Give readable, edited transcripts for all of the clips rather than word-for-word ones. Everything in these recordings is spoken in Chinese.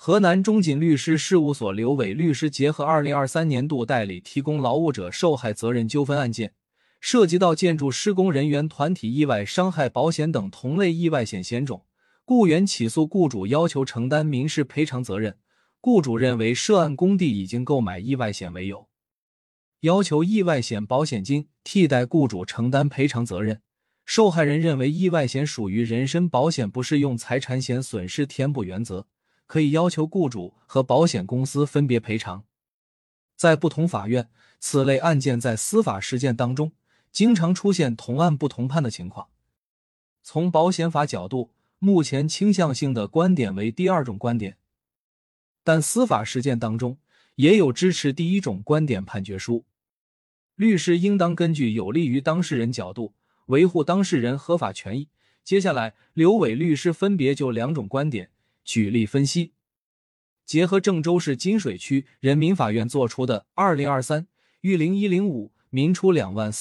河南中锦律师事务所刘伟律师结合2023年度代理提供劳务者受害责任纠纷案件，涉及到建筑施工人员团体意外伤害保险等同类意外险险种，雇员起诉雇主要求承担民事赔偿责任，雇主认为涉案工地已经购买意外险为由，要求意外险保险金替代雇主承担赔偿责任。受害人认为意外险属于人身保险，不适用财产险损失填补原则，可以要求雇主和保险公司分别赔偿。在不同法院，此类案件在司法实践当中经常出现同案不同判的情况。从保险法角度，目前倾向性的观点为第二种观点，但司法实践当中也有支持第一种观点判决书。律师应当根据有利于当事人角度维护当事人合法权益。接下来，刘伟律师分别就两种观点举例分析。结合郑州市金水区人民法院作出的2023逾0105民初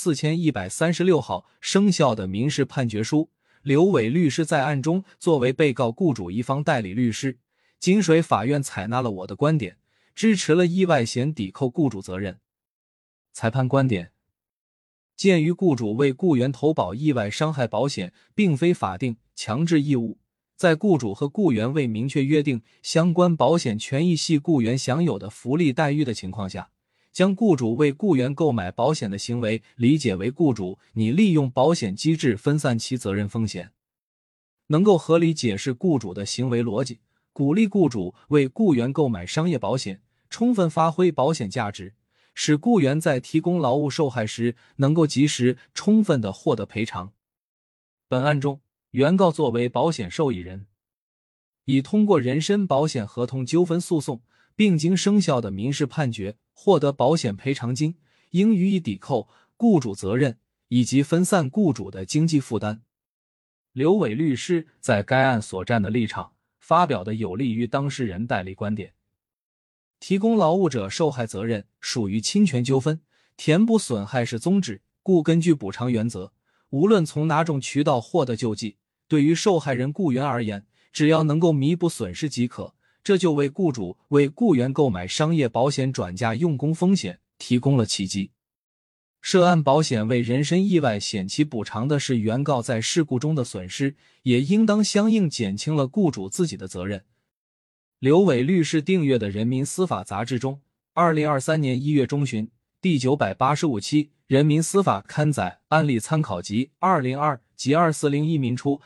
24136号生效的民事判决书，刘伟律师在案中作为被告雇主一方代理律师，金水法院采纳了我的观点，支持了意外险抵扣雇主责任。裁判观点：鉴于雇主为雇员投保意外伤害保险并非法定强制义务，在雇主和雇员未明确约定相关保险权益系雇员享有的福利待遇的情况下，将雇主为雇员购买保险的行为理解为雇主拟利用保险机制分散其责任风险，能够合理解释雇主的行为逻辑，鼓励雇主为雇员购买商业保险，充分发挥保险价值，使雇员在提供劳务受害时能够及时充分地获得赔偿。本案中，原告作为保险受益人，已通过人身保险合同纠纷诉讼，并经生效的民事判决获得保险赔偿金，应予以抵扣雇主责任以及分散雇主的经济负担。刘伟律师在该案所站的立场发表的有利于当事人代理观点。提供劳务者受害责任属于侵权纠纷，填补损害是宗旨，故根据补偿原则，无论从哪种渠道获得救济，对于受害人雇员而言，只要能够弥补损失即可，这就为雇主为雇员购买商业保险转嫁用工风险提供了契机。涉案保险为人身意外险，其补偿的是原告在事故中的损失，也应当相应减轻了雇主自己的责任。刘伟律师订阅的《人民司法杂志》中2023年1月中旬第985期《人民司法》刊载案例参考集2002-2401民初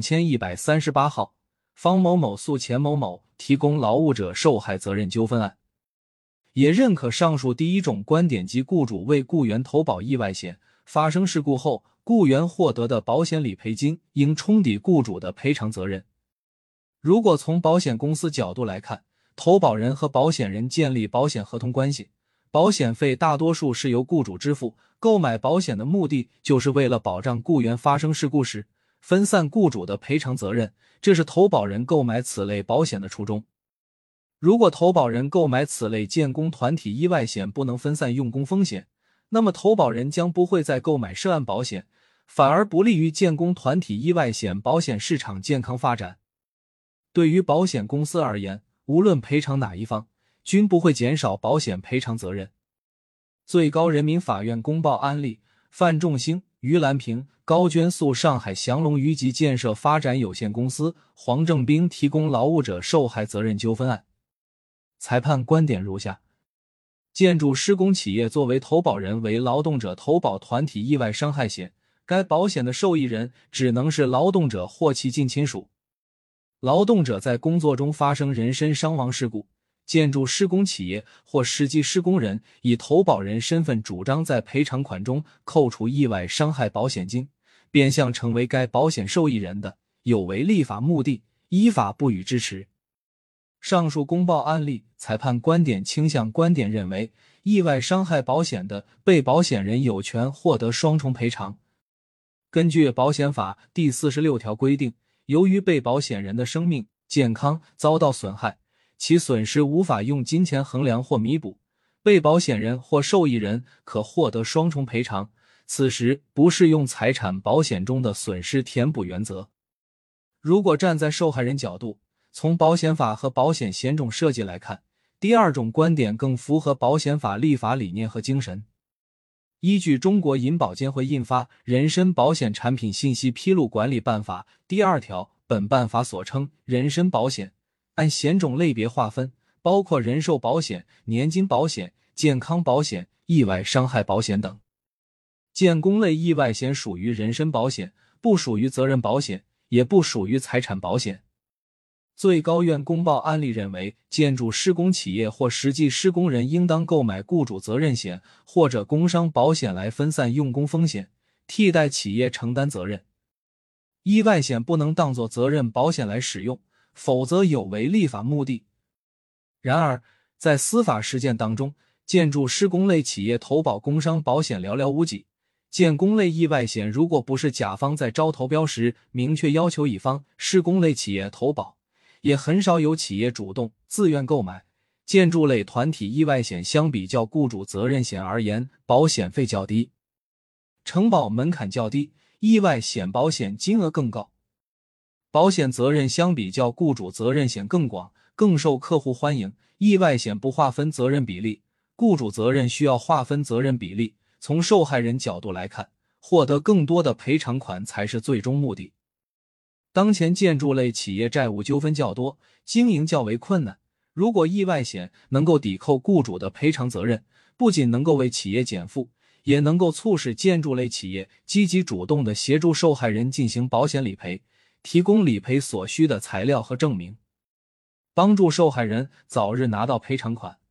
2138号，方某某诉钱某某提供劳务者受害责任纠纷案，也认可上述第一种观点，即雇主为雇员投保意外险，发生事故后雇员获得的保险理赔金应冲抵雇主的赔偿责任。如果从保险公司角度来看，投保人和保险人建立保险合同关系，保险费大多数是由雇主支付，购买保险的目的就是为了保障雇员发生事故时分散雇主的赔偿责任，这是投保人购买此类保险的初衷。如果投保人购买此类建工团体意外险不能分散用工风险，那么投保人将不会再购买涉案保险，反而不利于建工团体意外险保险市场健康发展。对于保险公司而言，无论赔偿哪一方，均不会减少保险赔偿责任。最高人民法院公报案例：范仲兴、于兰平、高娟诉上海祥龙余集建设发展有限公司黄正斌提供劳务者受害责任纠纷案。裁判观点如下：建筑施工企业作为投保人为劳动者投保团体意外伤害险，该保险的受益人只能是劳动者或其近亲属。劳动者在工作中发生人身伤亡事故，建筑施工企业或实际施工人以投保人身份主张在赔偿款中扣除意外伤害保险金，变相成为该保险受益人的，有违立法目的，依法不予支持。上述公报案例，裁判观点倾向观点认为，意外伤害保险的被保险人有权获得双重赔偿。根据保险法第46条规定，由于被保险人的生命、健康遭到损害，其损失无法用金钱衡量或弥补，被保险人或受益人可获得双重赔偿，此时不适用财产保险中的损失填补原则。如果站在受害人角度， 从保险法和保险险种设计来看，第二种观点更符合保险法立法理念和精神。依据中国银保监会印发《人身保险产品信息披露管理办法》第2条，本办法所称人身保险按险种类别划分，包括人寿保险、年金保险、健康保险、意外伤害保险等。建工类意外险属于人身保险，不属于责任保险，也不属于财产保险。最高院公报案例认为，建筑施工企业或实际施工人应当购买雇主责任险或者工伤保险来分散用工风险，替代企业承担责任。意外险不能当作责任保险来使用，否则有违立法目的。然而，在司法实践当中，建筑施工类企业投保工伤保险寥寥无几，建工类意外险如果不是甲方在招投标时明确要求乙方施工类企业投保，也很少有企业主动自愿购买。建筑类团体意外险相比较雇主责任险而言，保险费较低，承保门槛较低，意外险保险金额更高，保险责任相比较雇主责任险更广，更受客户欢迎。意外险不划分责任比例，雇主责任需要划分责任比例。从受害人角度来看，获得更多的赔偿款才是最终目的。当前建筑类企业债务纠纷较多，经营较为困难，如果意外险能够抵扣雇主的赔偿责任，不仅能够为企业减负，也能够促使建筑类企业积极主动地协助受害人进行保险理赔，提供理赔所需的材料和证明，帮助受害人早日拿到赔偿款。